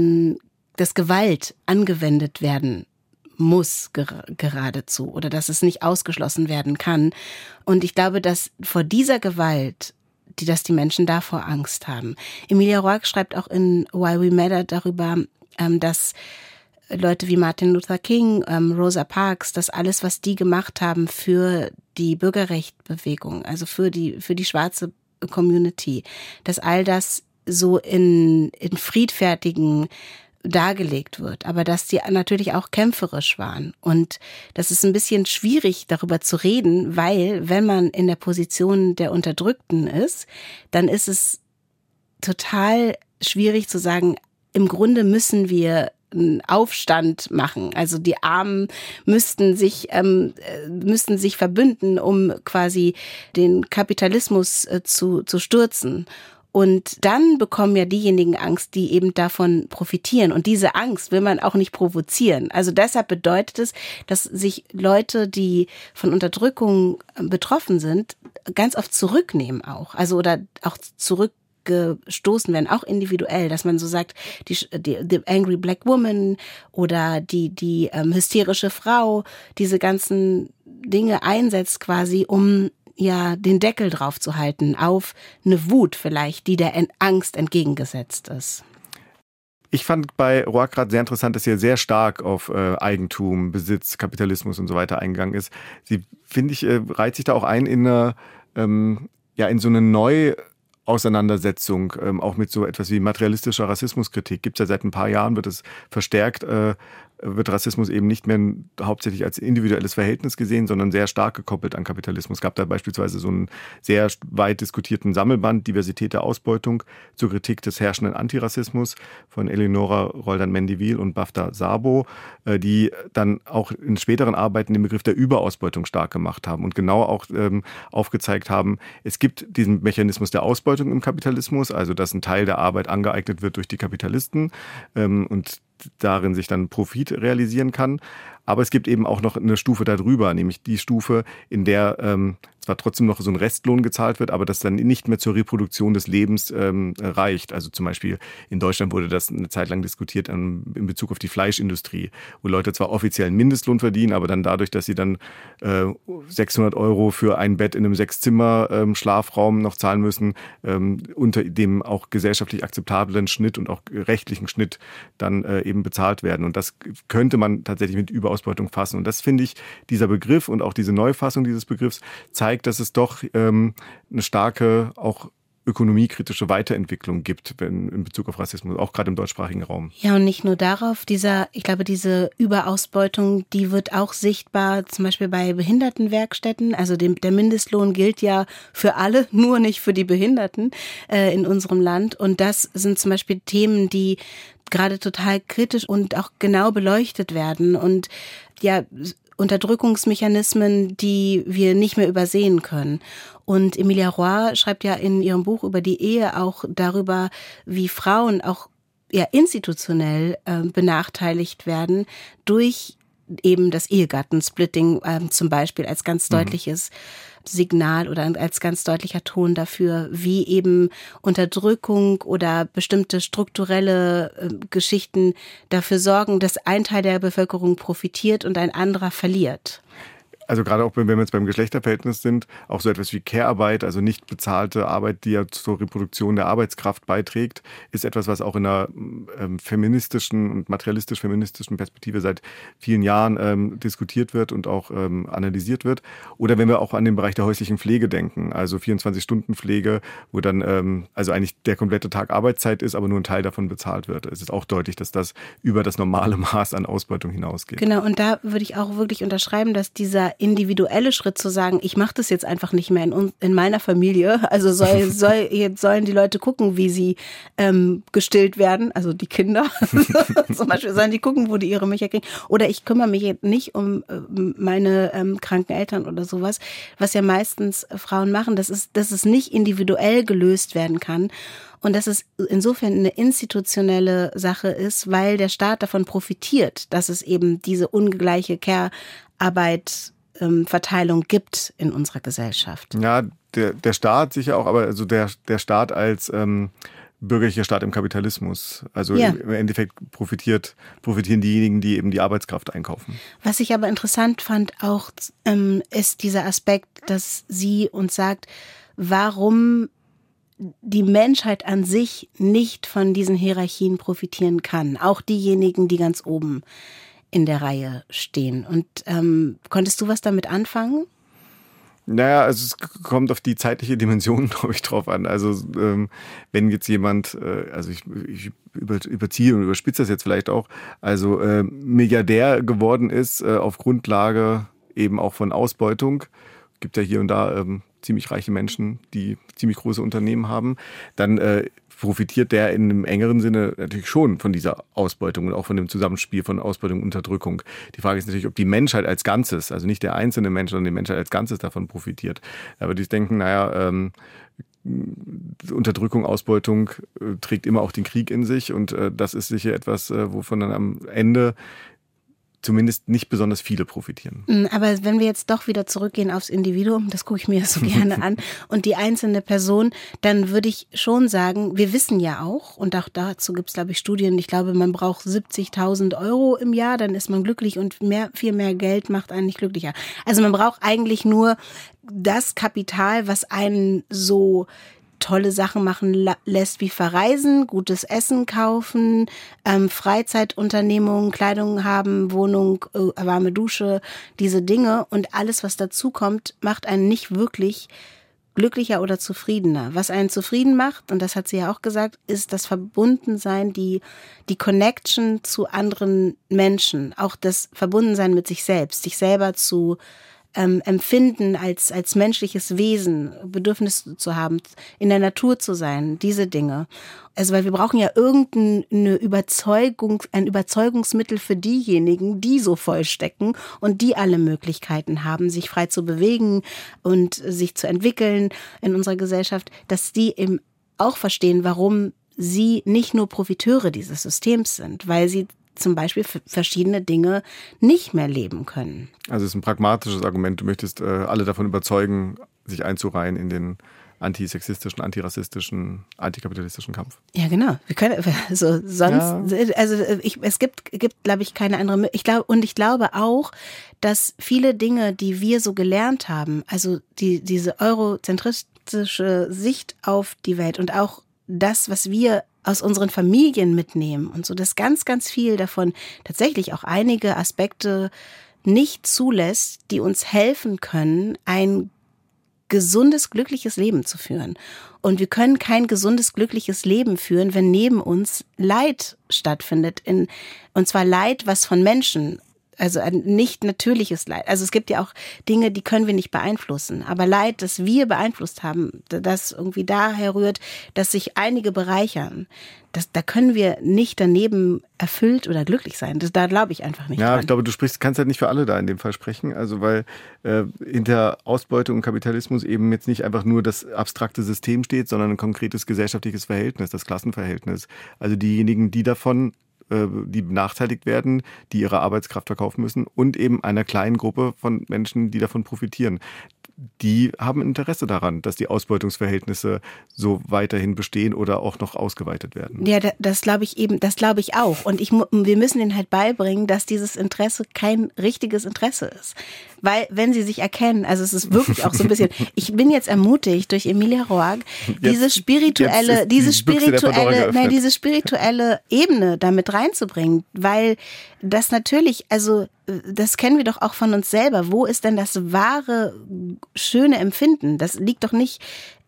Gewalt angewendet werden muss geradezu oder dass es nicht ausgeschlossen werden kann. Und ich glaube, dass vor dieser Gewalt, dass die Menschen davor Angst haben. Emilia Roark schreibt auch in Why We Matter darüber, dass Leute wie Martin Luther King, Rosa Parks, das alles, was die gemacht haben für die Bürgerrechtsbewegung, also für die schwarze Community, dass all das so in friedfertigen dargelegt wird, aber dass die natürlich auch kämpferisch waren. Und das ist ein bisschen schwierig, darüber zu reden, weil wenn man in der Position der Unterdrückten ist, dann ist es total schwierig zu sagen, im Grunde müssen wir einen Aufstand machen. Also die Armen müssten sich verbünden, um quasi den Kapitalismus zu stürzen. Und dann bekommen ja diejenigen Angst, die eben davon profitieren. Und diese Angst will man auch nicht provozieren. Also deshalb bedeutet es, dass sich Leute, die von Unterdrückung betroffen sind, ganz oft zurücknehmen auch. Also oder auch zurückgestoßen werden, auch individuell, dass man so sagt, die angry black woman oder die hysterische Frau, diese ganzen Dinge einsetzt quasi, um den Deckel drauf zu halten auf eine Wut vielleicht, die der Angst entgegengesetzt ist. Ich fand bei Roark gerade sehr interessant, dass sie sehr stark auf Eigentum, Besitz, Kapitalismus und so weiter eingegangen ist. Sie, finde ich, reiht sich da auch ein in so eine Neuauseinandersetzung, auch mit so etwas wie materialistischer Rassismuskritik. Gibt es ja seit ein paar Jahren, wird es verstärkt, wird Rassismus eben nicht mehr hauptsächlich als individuelles Verhältnis gesehen, sondern sehr stark gekoppelt an Kapitalismus. Es gab da beispielsweise so einen sehr weit diskutierten Sammelband Diversität der Ausbeutung zur Kritik des herrschenden Antirassismus von Eleonora Roldan-Mendivil und Bafta Sabo, die dann auch in späteren Arbeiten den Begriff der Überausbeutung stark gemacht haben und genau auch aufgezeigt haben, es gibt diesen Mechanismus der Ausbeutung im Kapitalismus, also dass ein Teil der Arbeit angeeignet wird durch die Kapitalisten und darin sich dann Profit realisieren kann. Aber es gibt eben auch noch eine Stufe darüber, nämlich die Stufe, in der zwar trotzdem noch so ein Restlohn gezahlt wird, aber das dann nicht mehr zur Reproduktion des Lebens reicht. Also zum Beispiel in Deutschland wurde das eine Zeit lang diskutiert in Bezug auf die Fleischindustrie, wo Leute zwar offiziell einen Mindestlohn verdienen, aber dann dadurch, dass sie dann 600 € für ein Bett in einem 6-Zimmer Schlafraum noch zahlen müssen, unter dem auch gesellschaftlich akzeptablen Schnitt und auch rechtlichen Schnitt dann eben bezahlt werden. Und das könnte man tatsächlich mit Überausbeutung fassen. Und das finde ich, dieser Begriff und auch diese Neufassung dieses Begriffs zeigt, dass es doch eine starke, auch ökonomiekritische Weiterentwicklung gibt in Bezug auf Rassismus, auch gerade im deutschsprachigen Raum. Ja, und nicht nur darauf, ich glaube, diese Überausbeutung, die wird auch sichtbar, zum Beispiel bei Behindertenwerkstätten. Also der Mindestlohn gilt ja für alle, nur nicht für die Behinderten in unserem Land. Und das sind zum Beispiel Themen, die gerade total kritisch und auch genau beleuchtet werden und ja, Unterdrückungsmechanismen, die wir nicht mehr übersehen können. Und Emilia Roark schreibt ja in ihrem Buch über die Ehe auch darüber, wie Frauen auch institutionell benachteiligt werden durch eben das Ehegattensplitting zum Beispiel als ganz deutliches Signal oder als ganz deutlicher Ton dafür, wie eben Unterdrückung oder bestimmte strukturelle Geschichten dafür sorgen, dass ein Teil der Bevölkerung profitiert und ein anderer verliert. Also gerade auch, wenn wir jetzt beim Geschlechterverhältnis sind, auch so etwas wie Care-Arbeit, also nicht bezahlte Arbeit, die ja zur Reproduktion der Arbeitskraft beiträgt, ist etwas, was auch in einer feministischen und materialistisch-feministischen Perspektive seit vielen Jahren diskutiert wird und auch analysiert wird. Oder wenn wir auch an den Bereich der häuslichen Pflege denken, also 24-Stunden-Pflege, wo dann also eigentlich der komplette Tag Arbeitszeit ist, aber nur ein Teil davon bezahlt wird. Es ist auch deutlich, dass das über das normale Maß an Ausbeutung hinausgeht. Genau, und da würde ich auch wirklich unterschreiben, dass dieser individuelle Schritt zu sagen, ich mache das jetzt einfach nicht mehr in meiner Familie, also jetzt sollen die Leute gucken, wie sie gestillt werden, also die Kinder zum Beispiel, sollen die gucken, wo die ihre Milch kriegen, oder ich kümmere mich jetzt nicht um meine kranken Eltern oder sowas, was ja meistens Frauen machen, dass es nicht individuell gelöst werden kann. Und dass es insofern eine institutionelle Sache ist, weil der Staat davon profitiert, dass es eben diese ungleiche Care-Arbeit-Verteilung gibt in unserer Gesellschaft. Ja, der Staat sicher auch, aber also der Staat als bürgerlicher Staat im Kapitalismus. Also ja. Im Endeffekt profitieren diejenigen, die eben die Arbeitskraft einkaufen. Was ich aber interessant fand auch, ist dieser Aspekt, dass sie uns sagt, warum die Menschheit an sich nicht von diesen Hierarchien profitieren kann. Auch diejenigen, die ganz oben in der Reihe stehen. Und konntest du was damit anfangen? Naja, also es kommt auf die zeitliche Dimension, glaube ich, drauf an. Also wenn jetzt jemand, also ich überziehe und überspitze das jetzt vielleicht auch, also Milliardär geworden ist auf Grundlage eben auch von Ausbeutung, gibt ja hier und da ziemlich reiche Menschen, die ziemlich große Unternehmen haben, dann profitiert der in einem engeren Sinne natürlich schon von dieser Ausbeutung und auch von dem Zusammenspiel von Ausbeutung und Unterdrückung. Die Frage ist natürlich, ob die Menschheit als Ganzes, also nicht der einzelne Mensch, sondern die Menschheit als Ganzes davon profitiert. Aber die denken, Unterdrückung, Ausbeutung trägt immer auch den Krieg in sich und das ist sicher etwas, wovon dann am Ende zumindest nicht besonders viele profitieren. Aber wenn wir jetzt doch wieder zurückgehen aufs Individuum, das gucke ich mir so gerne an, und die einzelne Person, dann würde ich schon sagen, wir wissen ja auch, und auch dazu gibt es, glaube ich, Studien, ich glaube, man braucht 70.000 Euro im Jahr, dann ist man glücklich und viel mehr Geld macht einen nicht glücklicher. Also man braucht eigentlich nur das Kapital, was einen so tolle Sachen machen lässt, wie verreisen, gutes Essen kaufen, Freizeitunternehmungen, Kleidung haben, Wohnung, warme Dusche, diese Dinge, und alles, was dazu kommt, macht einen nicht wirklich glücklicher oder zufriedener. Was einen zufrieden macht, und das hat sie ja auch gesagt, ist das Verbundensein, die Connection zu anderen Menschen, auch das Verbundensein mit sich selbst, sich selber zu empfinden als menschliches Wesen, Bedürfnis zu haben, in der Natur zu sein, diese Dinge. Also weil wir brauchen ja irgendeine ein Überzeugungsmittel für diejenigen, die so vollstecken und die alle Möglichkeiten haben, sich frei zu bewegen und sich zu entwickeln in unserer Gesellschaft, dass die eben auch verstehen, warum sie nicht nur Profiteure dieses Systems sind, weil sie zum Beispiel verschiedene Dinge nicht mehr leben können. Also es ist ein pragmatisches Argument. Du möchtest alle davon überzeugen, sich einzureihen in den antisexistischen, antirassistischen, antikapitalistischen Kampf. Ja, genau. Wir können es gibt glaube ich keine andere. Ich glaube auch, dass viele Dinge, die wir so gelernt haben, also diese eurozentristische Sicht auf die Welt und auch das, was wir aus unseren Familien mitnehmen und so, dass ganz, ganz viel davon tatsächlich auch einige Aspekte nicht zulässt, die uns helfen können, ein gesundes, glückliches Leben zu führen. Und wir können kein gesundes, glückliches Leben führen, wenn neben uns Leid stattfindet. Und zwar Leid, was von Menschen, also ein nicht natürliches Leid. Also es gibt ja auch Dinge, die können wir nicht beeinflussen. Aber Leid, das wir beeinflusst haben, das irgendwie daher rührt, dass sich einige bereichern, da können wir nicht daneben erfüllt oder glücklich sein. Da glaube ich einfach nicht dran. Ich glaube, kannst halt nicht für alle da in dem Fall sprechen. Also weil hinter Ausbeutung und Kapitalismus eben jetzt nicht einfach nur das abstrakte System steht, sondern ein konkretes gesellschaftliches Verhältnis, das Klassenverhältnis. Also diejenigen, die benachteiligt werden, die ihre Arbeitskraft verkaufen müssen, und eben einer kleinen Gruppe von Menschen, die davon profitieren. die haben Interesse daran, dass die Ausbeutungsverhältnisse so weiterhin bestehen oder auch noch ausgeweitet werden. Ja, das glaube ich auch. Und wir müssen ihnen halt beibringen, dass dieses Interesse kein richtiges Interesse ist. Weil, wenn sie sich erkennen, also es ist wirklich auch so ein bisschen, ich bin jetzt ermutigt durch Emilia Roark, diese spirituelle Ebene damit reinzubringen, weil das natürlich, also das kennen wir doch auch von uns selber. Wo ist denn das wahre, schöne Empfinden? Das liegt doch nicht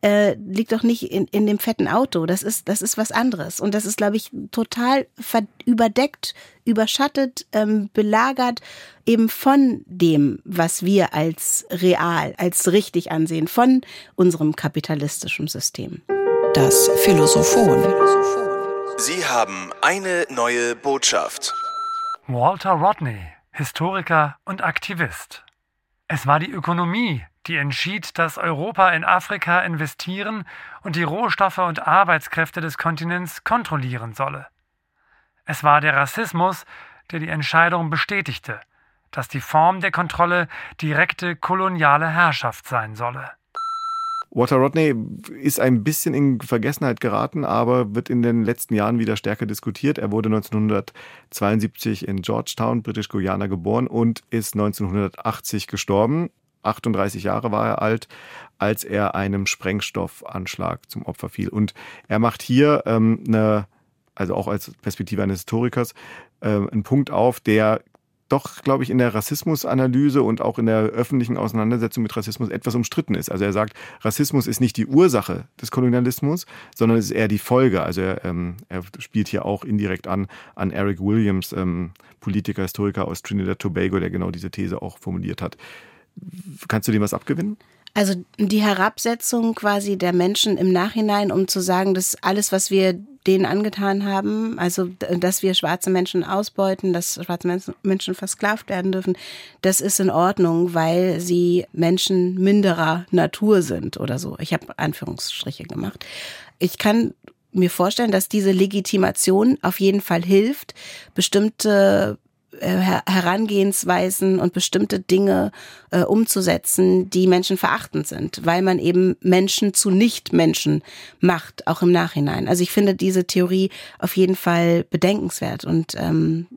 in dem fetten Auto. Das ist was anderes. Und das ist, glaube ich, total überdeckt, überschattet, belagert eben von dem, was wir als real, als richtig ansehen, von unserem kapitalistischen System. Das Philosophon. Sie haben eine neue Botschaft. Walter Rodney, Historiker und Aktivist. Es war die Ökonomie, die entschied, dass Europa in Afrika investieren und die Rohstoffe und Arbeitskräfte des Kontinents kontrollieren solle. Es war der Rassismus, der die Entscheidung bestätigte, dass die Form der Kontrolle direkte koloniale Herrschaft sein solle. Walter Rodney ist ein bisschen in Vergessenheit geraten, aber wird in den letzten Jahren wieder stärker diskutiert. Er wurde 1972 in Georgetown, Britisch-Guyana, geboren und ist 1980 gestorben. 38 Jahre war er alt, als er einem Sprengstoffanschlag zum Opfer fiel. Und er macht hier also auch als Perspektive eines Historikers, einen Punkt auf, der doch, glaube ich, in der Rassismusanalyse und auch in der öffentlichen Auseinandersetzung mit Rassismus etwas umstritten ist. Also er sagt, Rassismus ist nicht die Ursache des Kolonialismus, sondern es ist eher die Folge. Also er spielt hier auch indirekt an Eric Williams, Politiker, Historiker aus Trinidad Tobago, der genau diese These auch formuliert hat. Kannst du dem was abgewinnen? Also die Herabsetzung quasi der Menschen im Nachhinein, um zu sagen, dass alles, was wir denen angetan haben, also dass wir schwarze Menschen ausbeuten, dass schwarze Menschen versklavt werden dürfen, das ist in Ordnung, weil sie Menschen minderer Natur sind oder so. Ich habe Anführungsstriche gemacht. Ich kann mir vorstellen, dass diese Legitimation auf jeden Fall hilft, bestimmte Herangehensweisen und bestimmte Dinge umzusetzen, die menschenverachtend sind, weil man eben Menschen zu Nicht-Menschen macht, auch im Nachhinein. Also ich finde diese Theorie auf jeden Fall bedenkenswert und und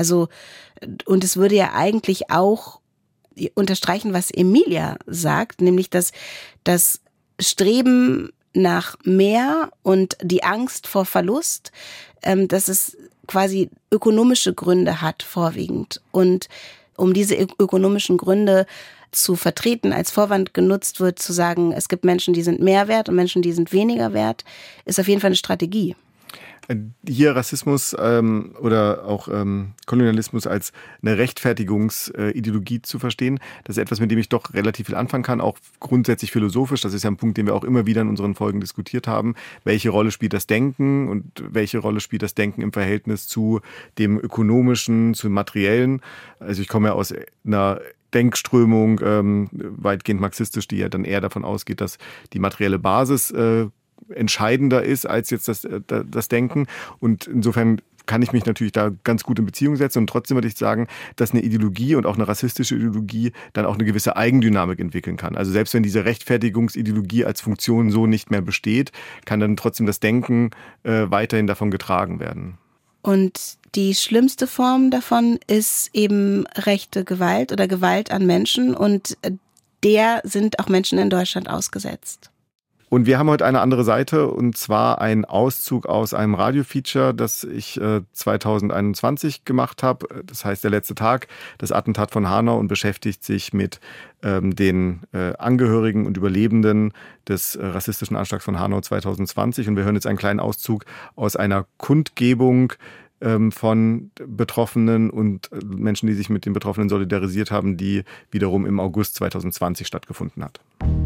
es würde ja eigentlich auch unterstreichen, was Emilia sagt, nämlich dass das Streben nach mehr und die Angst vor Verlust, dass es quasi ökonomische Gründe hat vorwiegend. Und um diese ökonomischen Gründe zu vertreten, als Vorwand genutzt wird, zu sagen, es gibt Menschen, die sind mehr wert und Menschen, die sind weniger wert, ist auf jeden Fall eine Strategie. Hier Rassismus oder auch Kolonialismus als eine Rechtfertigungsideologie zu verstehen, das ist etwas, mit dem ich doch relativ viel anfangen kann, auch grundsätzlich philosophisch. Das ist ja ein Punkt, den wir auch immer wieder in unseren Folgen diskutiert haben. Welche Rolle spielt das Denken und welche Rolle spielt das Denken im Verhältnis zu dem Ökonomischen, zum Materiellen? Also ich komme ja aus einer Denkströmung, weitgehend marxistisch, die ja dann eher davon ausgeht, dass die materielle Basis entscheidender ist als jetzt das Denken. Und insofern kann ich mich natürlich da ganz gut in Beziehung setzen. Und trotzdem würde ich sagen, dass eine Ideologie und auch eine rassistische Ideologie dann auch eine gewisse Eigendynamik entwickeln kann. Also selbst wenn diese Rechtfertigungsideologie als Funktion so nicht mehr besteht, kann dann trotzdem das Denken weiterhin davon getragen werden. Und die schlimmste Form davon ist eben rechte Gewalt oder Gewalt an Menschen. Und der sind auch Menschen in Deutschland ausgesetzt. Und wir haben heute eine andere Seite, und zwar einen Auszug aus einem Radio-Feature, das ich 2021 gemacht habe. Das heißt Der letzte Tag, das Attentat von Hanau, und beschäftigt sich mit den Angehörigen und Überlebenden des rassistischen Anschlags von Hanau 2020. Und wir hören jetzt einen kleinen Auszug aus einer Kundgebung von Betroffenen und Menschen, die sich mit den Betroffenen solidarisiert haben, die wiederum im August 2020 stattgefunden hat.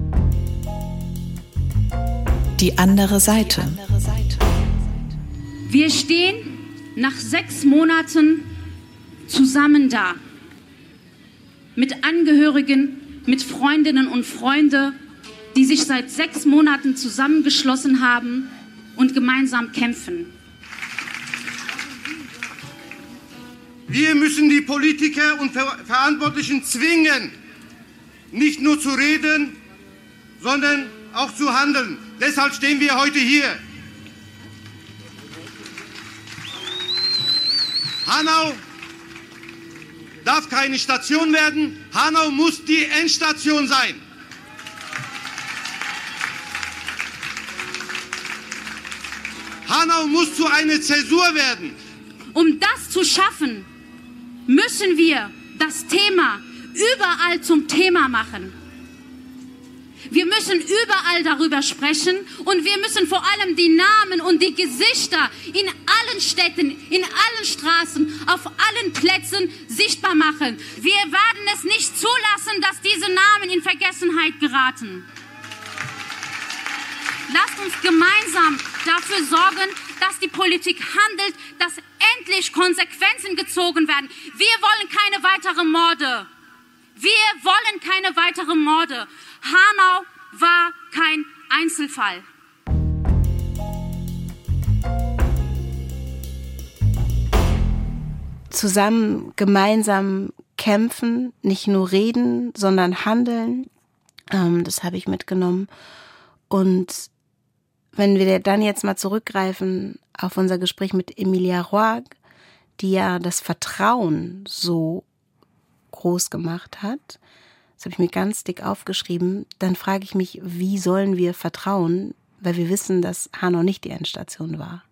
Die andere Seite. Wir stehen nach 6 Monaten zusammen da. Mit Angehörigen, mit Freundinnen und Freunden, die sich seit 6 Monaten zusammengeschlossen haben und gemeinsam kämpfen. Wir müssen die Politiker und Verantwortlichen zwingen, nicht nur zu reden, sondern auch zu handeln. Deshalb stehen wir heute hier. Hanau darf keine Station werden. Hanau muss die Endstation sein. Hanau muss zu einer Zäsur werden. Um das zu schaffen, müssen wir das Thema überall zum Thema machen. Wir müssen überall darüber sprechen und wir müssen vor allem die Namen und die Gesichter in allen Städten, in allen Straßen, auf allen Plätzen sichtbar machen. Wir werden es nicht zulassen, dass diese Namen in Vergessenheit geraten. Lasst uns gemeinsam dafür sorgen, dass die Politik handelt, dass endlich Konsequenzen gezogen werden. Wir wollen keine weiteren Morde. Wir wollen keine weiteren Morde. Hanau war kein Einzelfall. Zusammen, gemeinsam kämpfen, nicht nur reden, sondern handeln. Das habe ich mitgenommen. Und wenn wir dann jetzt mal zurückgreifen auf unser Gespräch mit Emilia Roark, die ja das Vertrauen so groß gemacht hat, das habe ich mir ganz dick aufgeschrieben, dann frage ich mich, wie sollen wir vertrauen, weil wir wissen, dass Hanau nicht die Endstation war.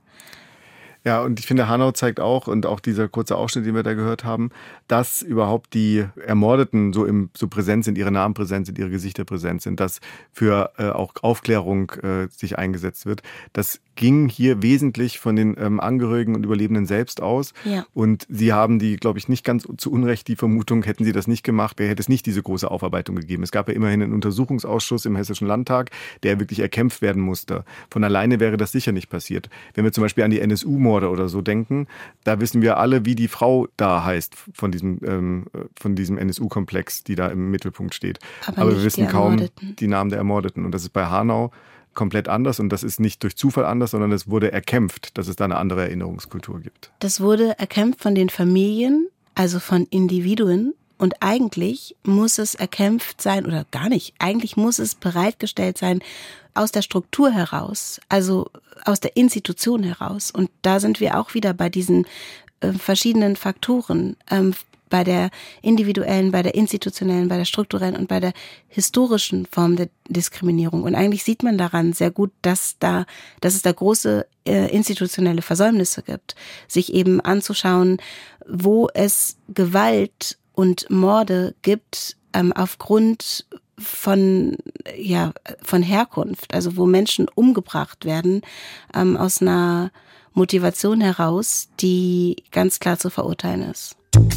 Ja, und ich finde, Hanau zeigt auch, und auch dieser kurze Ausschnitt, den wir da gehört haben, dass überhaupt die Ermordeten so präsent sind, ihre Namen präsent sind, ihre Gesichter präsent sind, dass für auch Aufklärung sich eingesetzt wird. Das ging hier wesentlich von den Angehörigen und Überlebenden selbst aus. Ja. Und sie haben glaube ich, nicht ganz zu Unrecht die Vermutung, hätten sie das nicht gemacht, hätte es nicht diese große Aufarbeitung gegeben. Es gab ja immerhin einen Untersuchungsausschuss im Hessischen Landtag, der wirklich erkämpft werden musste. Von alleine wäre das sicher nicht passiert. Wenn wir zum Beispiel an die NSU-Morde oder so denken, da wissen wir alle, wie die Frau da heißt von diesem NSU-Komplex, die da im Mittelpunkt steht. Aber wir wissen kaum die Namen der Ermordeten. Und das ist bei Hanau komplett anders, und das ist nicht durch Zufall anders, sondern es wurde erkämpft, dass es da eine andere Erinnerungskultur gibt. Das wurde erkämpft von den Familien, also von Individuen, und eigentlich muss es erkämpft sein, oder gar nicht, eigentlich muss es bereitgestellt sein aus der Struktur heraus, also aus der Institution heraus. Und da sind wir auch wieder bei diesen verschiedenen Faktoren, bei der individuellen, bei der institutionellen, bei der strukturellen und bei der historischen Form der Diskriminierung. Und eigentlich sieht man daran sehr gut, dass es da große institutionelle Versäumnisse gibt, sich eben anzuschauen, wo es Gewalt und Morde gibt, aufgrund von Herkunft, also wo Menschen umgebracht werden, aus einer Motivation heraus, die ganz klar zu verurteilen ist.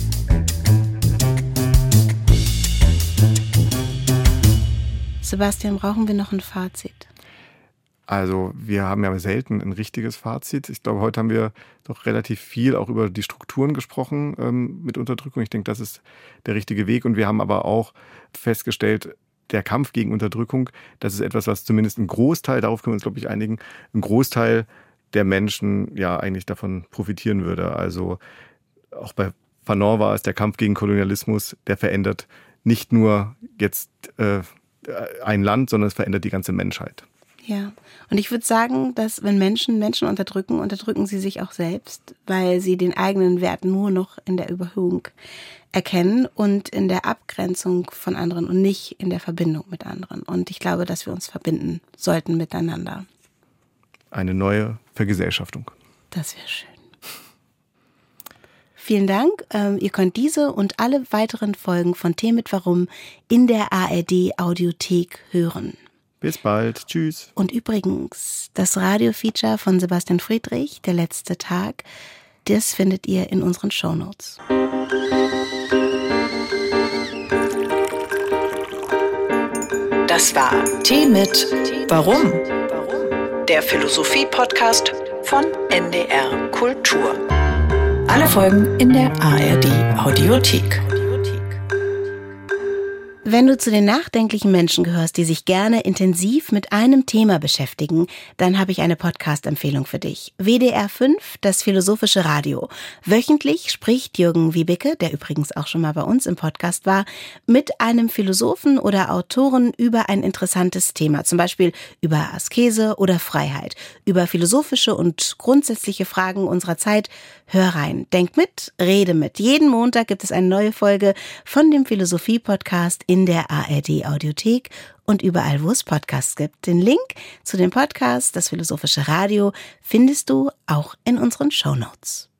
Sebastian, brauchen wir noch ein Fazit? Also wir haben ja selten ein richtiges Fazit. Ich glaube, heute haben wir doch relativ viel auch über die Strukturen gesprochen mit Unterdrückung. Ich denke, das ist der richtige Weg. Und wir haben aber auch festgestellt, der Kampf gegen Unterdrückung, das ist etwas, was zumindest ein Großteil, darauf können wir uns, glaube ich, einigen, ein Großteil der Menschen ja eigentlich davon profitieren würde. Also auch bei Fanon war es der Kampf gegen Kolonialismus, der verändert nicht nur jetzt ein Land, sondern es verändert die ganze Menschheit. Ja, und ich würde sagen, dass wenn Menschen unterdrücken, unterdrücken sie sich auch selbst, weil sie den eigenen Wert nur noch in der Überhöhung erkennen und in der Abgrenzung von anderen und nicht in der Verbindung mit anderen. Und ich glaube, dass wir uns verbinden sollten miteinander. Eine neue Vergesellschaftung. Das wäre schön. Vielen Dank. Ihr könnt diese und alle weiteren Folgen von Tee mit Warum in der ARD Audiothek hören. Bis bald. Tschüss. Und übrigens, das Radio-Feature von Sebastian Friedrich, Der letzte Tag, das findet ihr in unseren Shownotes. Das war Tee mit Warum? Der Philosophie-Podcast von NDR Kultur. Alle Folgen in der ARD Audiothek. Wenn du zu den nachdenklichen Menschen gehörst, die sich gerne intensiv mit einem Thema beschäftigen, dann habe ich eine Podcast-Empfehlung für dich. WDR 5, das Philosophische Radio. Wöchentlich spricht Jürgen Wiebeke, der übrigens auch schon mal bei uns im Podcast war, mit einem Philosophen oder Autoren über ein interessantes Thema. Zum Beispiel über Askese oder Freiheit. Über philosophische und grundsätzliche Fragen unserer Zeit. Hör rein, denk mit, rede mit. Jeden Montag gibt es eine neue Folge von dem Philosophie-Podcast in der ARD-Audiothek und überall, wo es Podcasts gibt. Den Link zu dem Podcast, das Philosophische Radio, findest du auch in unseren Shownotes.